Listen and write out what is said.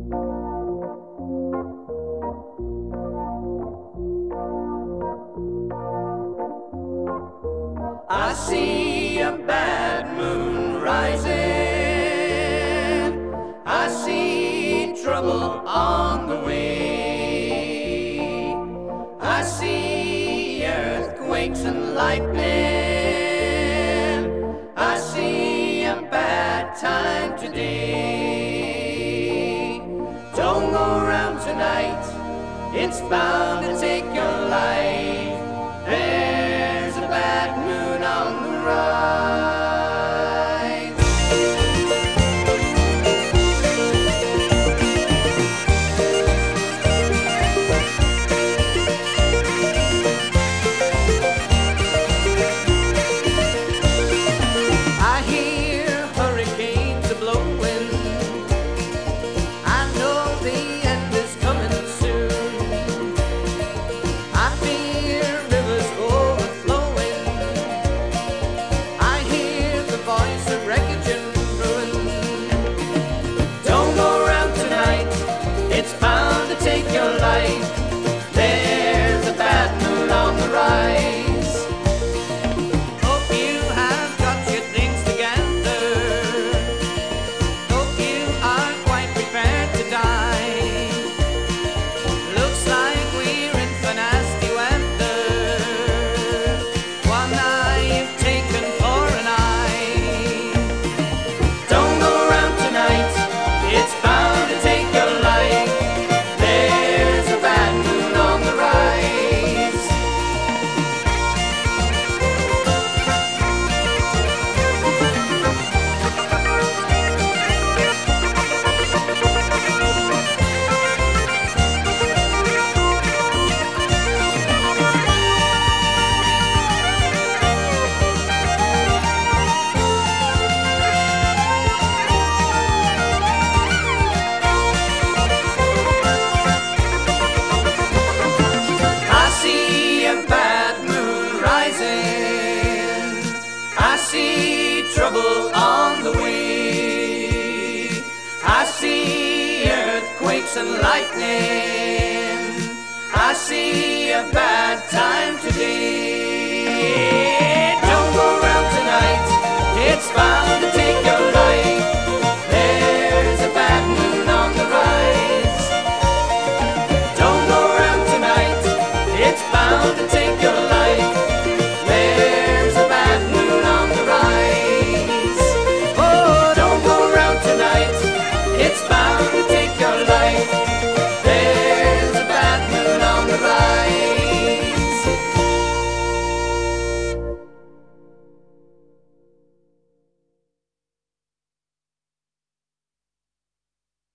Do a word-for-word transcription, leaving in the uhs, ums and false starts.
I see a bad moon rising. I see trouble on the way. I see earthquakes and lightning. I see a bad time today. Don't go around tonight, it's bound to take your life. There's a bad moon on the rise. I hear hurricanes a-blowing. I know the end is coming soon. I fear rivers overflowing. I hear the voice of wreckage and ruin. Don't go around tonight, it's bound to take your life. There's a bad moon on the rise. Hope you have got your things together. Hope you are quite prepared to die. Looks like we're in for nasty weather. One eye you've taken for an eye. Don't go around tonight, it's bound to take your life. There's a bad moon on the rise. I see a bad moon rising. I see trouble on the way. I see earthquakes and lightning. I see a bad time today. Don't go around tonight, it's bound to